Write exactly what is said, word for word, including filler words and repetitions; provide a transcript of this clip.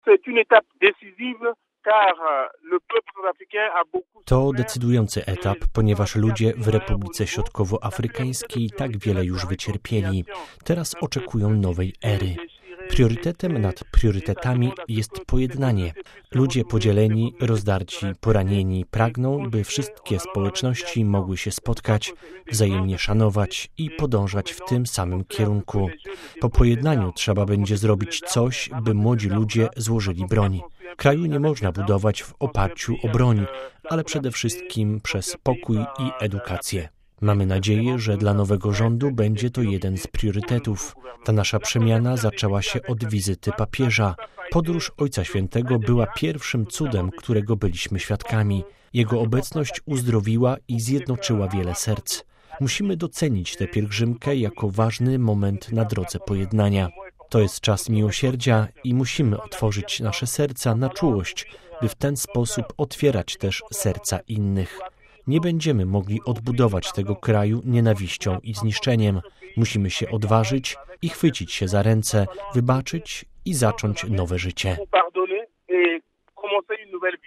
To decydujący etap, ponieważ ludzie w Republice Środkowoafrykańskiej tak wiele już wycierpieli. Teraz oczekują nowej ery. Priorytetem nad priorytetami jest pojednanie. Ludzie podzieleni, rozdarci, poranieni pragną, by wszystkie społeczności mogły się spotkać, wzajemnie szanować i podążać w tym samym kierunku. Po pojednaniu trzeba będzie zrobić coś, by młodzi ludzie złożyli broń. Kraju nie można budować w oparciu o broń, ale przede wszystkim przez pokój i edukację. Mamy nadzieję, że dla nowego rządu będzie to jeden z priorytetów. Ta nasza przemiana zaczęła się od wizyty papieża. Podróż Ojca Świętego była pierwszym cudem, którego byliśmy świadkami. Jego obecność uzdrowiła i zjednoczyła wiele serc. Musimy docenić tę pielgrzymkę jako ważny moment na drodze pojednania. To jest czas miłosierdzia i musimy otworzyć nasze serca na czułość, by w ten sposób otwierać też serca innych. Nie będziemy mogli odbudować tego kraju nienawiścią i zniszczeniem. Musimy się odważyć i chwycić się za ręce, wybaczyć i zacząć nowe życie.